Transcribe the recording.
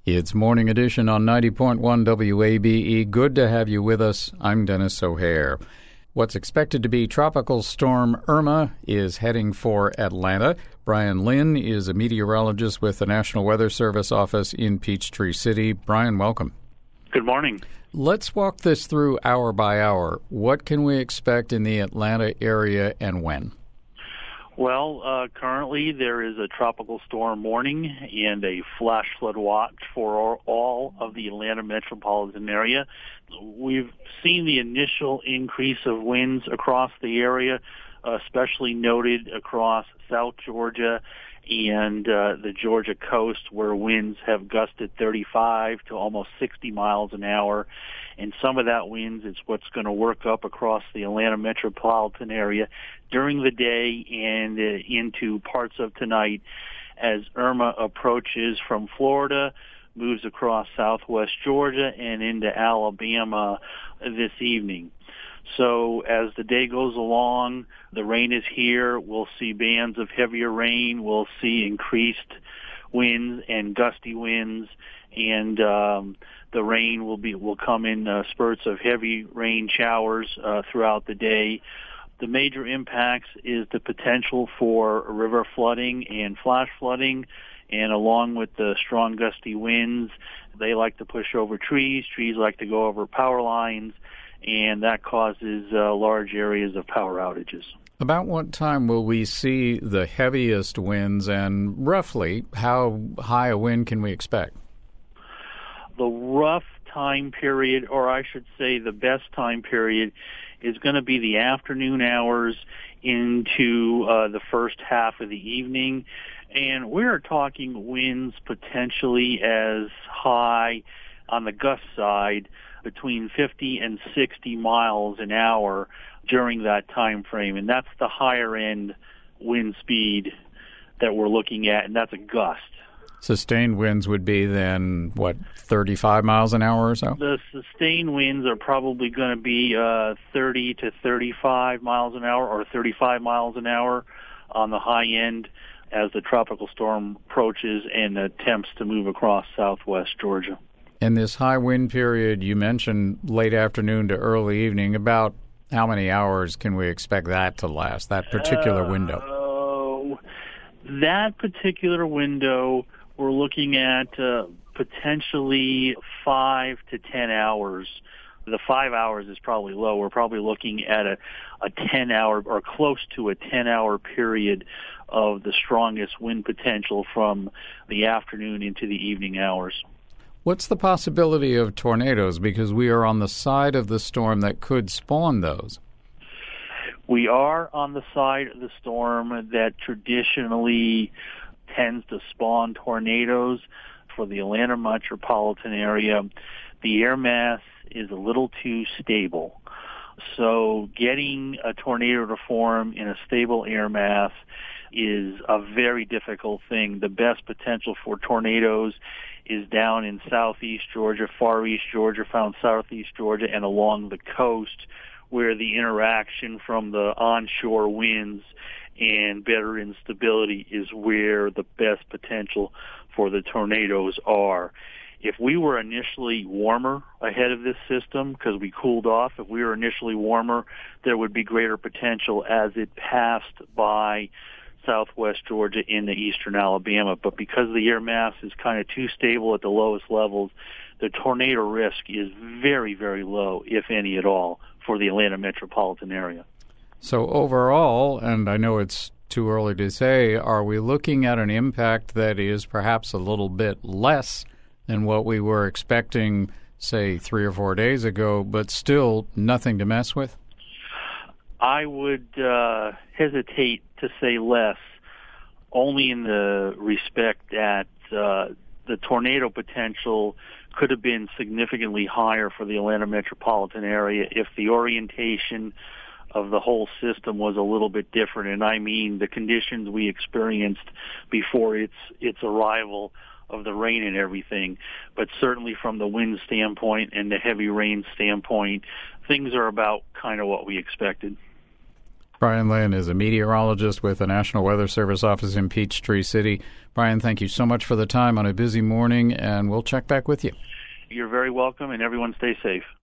It's Morning Edition on 90.1 WABE. Good to have you with us. I'm Dennis O'Hare. What's expected to be Tropical Storm Irma is heading for Atlanta. Brian Lynn is a meteorologist with the National Weather Service office in Peachtree City. Brian, welcome. Good morning. Let's walk this through hour by hour. What can we expect in the Atlanta area and when? Well, currently there is a tropical storm warning and a flash flood watch for all of the Atlanta metropolitan area. We've seen the initial increase of winds across the area, especially noted across South Georgia and the Georgia coast, where winds have gusted 35 to almost 60 miles an hour. And some of that winds is what's going to work up across the Atlanta metropolitan area during the day and into parts of tonight as Irma approaches from Florida, moves across southwest Georgia and into Alabama this evening. So as the day goes along, the rain is here. We'll see bands of heavier rain. We'll see increased winds and gusty winds, and the rain will come in spurts of heavy rain showers throughout the day. The major impacts is the potential for river flooding and flash flooding, and along with the strong gusty winds, they like to push over trees. Trees like to go over power lines, and that causes large areas of power outages. About what time will we see the heaviest winds, and roughly how high a wind can we expect? The rough time period, or I should say the best time period, is going to be the afternoon hours into the first half of the evening. And we're talking winds potentially as high on the gust side between 50 and 60 miles an hour during that time frame. And that's the higher end wind speed that we're looking at, and that's a gust. Sustained winds would be then, 35 miles an hour or so? The sustained winds are probably going to be 30 to 35 miles an hour or 35 miles an hour on the high end as the tropical storm approaches and attempts to move across southwest Georgia. And this high wind period, you mentioned late afternoon to early evening. About how many hours can we expect that to last, that particular window? That particular window, we're looking at potentially 5 to 10 hours. The 5 hours is probably low. We're probably looking at a 10-hour or close to a 10-hour period of the strongest wind potential from the afternoon into the evening hours. What's the possibility of tornadoes? Because we are on the side of the storm that could spawn those. We are on the side of the storm that traditionally tends to spawn tornadoes for the Atlanta metropolitan area. The air mass is a little too stable. So getting a tornado to form in a stable air mass is a very difficult thing. The best potential for tornadoes is down in southeast Georgia, far east Georgia, found southeast Georgia, and along the coast, where the interaction from the onshore winds and better instability is where the best potential for the tornadoes are. If we were initially warmer ahead of this system, because we cooled off, if we were initially warmer, there would be greater potential as it passed by southwest Georgia into eastern Alabama. But because the air mass is kind of too stable at the lowest levels, the tornado risk is very, very low, if any at all, for the Atlanta metropolitan area. So overall, and I know it's too early to say, are we looking at an impact that is perhaps a little bit less than what we were expecting, say, 3 or 4 days ago, but still nothing to mess with? I would hesitate to say less, only in the respect that the tornado potential could have been significantly higher for the Atlanta metropolitan area if the orientation of the whole system was a little bit different. And I mean the conditions we experienced before its arrival of the rain and everything. But certainly from the wind standpoint and the heavy rain standpoint, things are about kind of what we expected. Brian Lynn is a meteorologist with the National Weather Service office in Peachtree City. Brian, thank you so much for the time on a busy morning, and we'll check back with you. You're very welcome, and everyone stay safe.